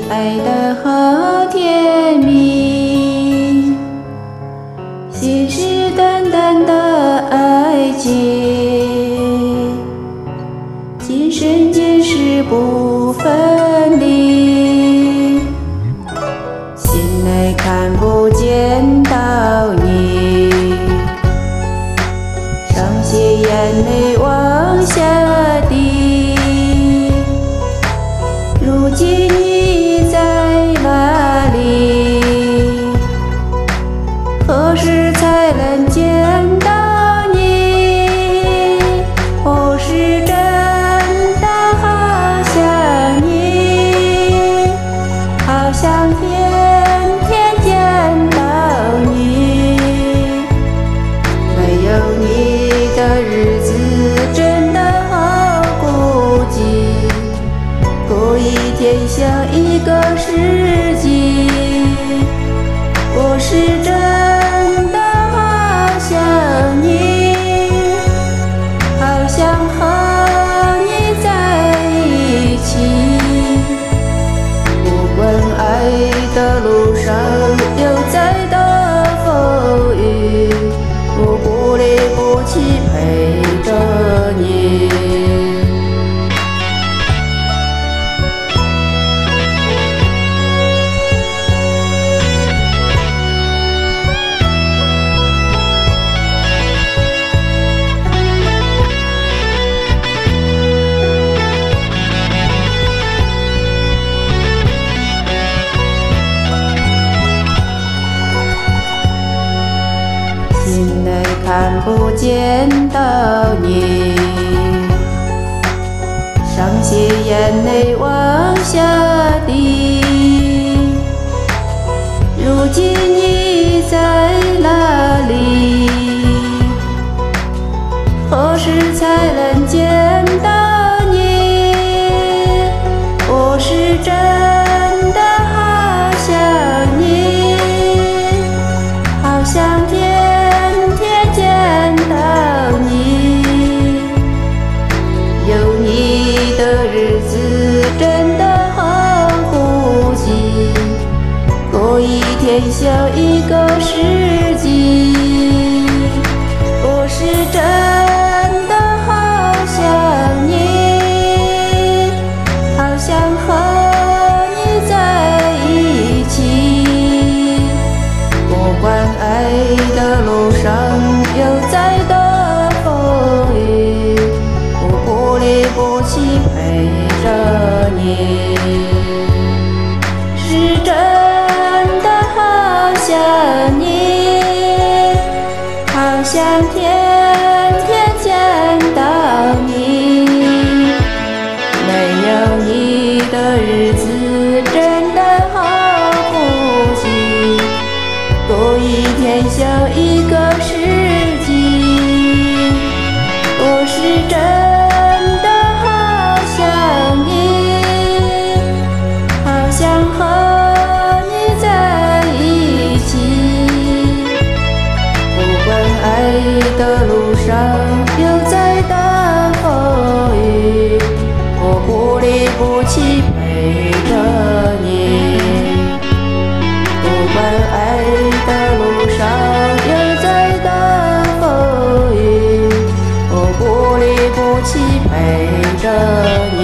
爱得好甜蜜，信誓旦旦的爱情，今生今世不分离。心内看不见到你，伤心眼泪往下滴。如今你在哪里？何时才能见到你？我是真的好想你，好想天天见到你。没有你的日子真的好孤寂，过一天像一个世纪。我是真的好想你，好想和你在一起。不管爱的路上有再大风雨，我不离不弃陪着你。心内看不见到你，伤心眼泪往下滴。如今你在哪里？何时才能见到你？我是真的好想你，好想天天见到你。有你的日子真的好孤寂，过一天像一个世纪。我是真的好想你，好想和你在一起。不管爱的路上有再多风雨，我不离不弃陪着你。是真的好想你，好想天天见到你。没有你的日子真的好孤寂，过一天像一个世纪。我是真的好想你，好想和你在一起。不管爱的路上有再大风雨，我不离不弃陪着你。不管爱的路上有再大风雨，我不离不弃陪着你。